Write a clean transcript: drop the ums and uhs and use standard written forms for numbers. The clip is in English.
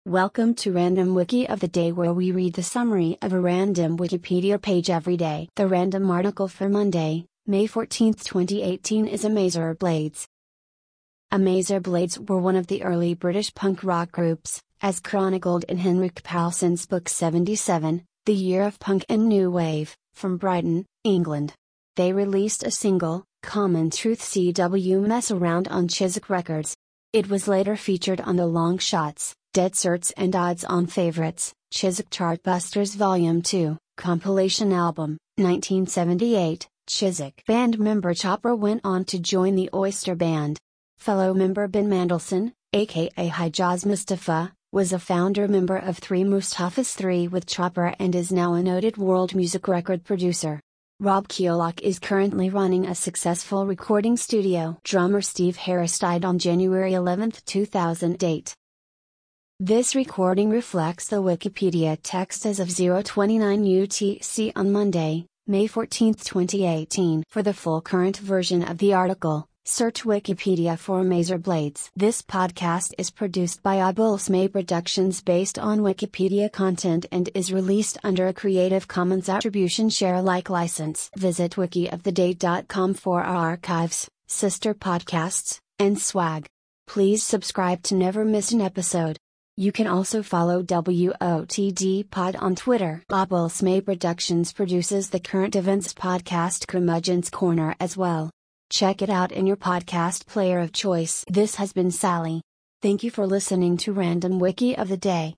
Welcome to Random Wiki of the Day, where we read the summary of a random Wikipedia page every day. The random article for Monday, May 14, 2018 is Amazer Blades. Amazer Blades were one of the early British punk rock groups, as chronicled in Henrik Paulsen's book 77, The Year of Punk and New Wave, from Brighton, England. They released a single, Common Truth CW Mess Around on Chiswick Records. It was later featured on the Long Shots, Dead Certs and Odds on Favorites, Chiswick Chartbusters Volume 2, compilation album, 1978. Chiswick band member Chopper went on to join the Oyster Band. Fellow member Ben Mandelson, aka Hijaz Mustafa, was a founder member of Three Mustafas 3 with Chopper and is now a noted world music record producer. Rob Keelock is currently running a successful recording studio. Drummer Steve Harris died on January 11, 2008. This recording reflects the Wikipedia text as of 0:29 UTC on Monday, May 14, 2018. For the full current version of the article, search Wikipedia for Amazer Blades. This podcast is produced by Abulsmay Productions based on Wikipedia content and is released under a Creative Commons Attribution Share Alike license. Visit wikioftheday.com for our archives, sister podcasts, and swag. Please subscribe to never miss an episode. You can also follow WOTD Pod on Twitter. Abulsmay Productions produces the Current Events podcast Curmudgeon's Corner as well. Check it out in your podcast player of choice. This has been Sally. Thank you for listening to Random Wiki of the Day.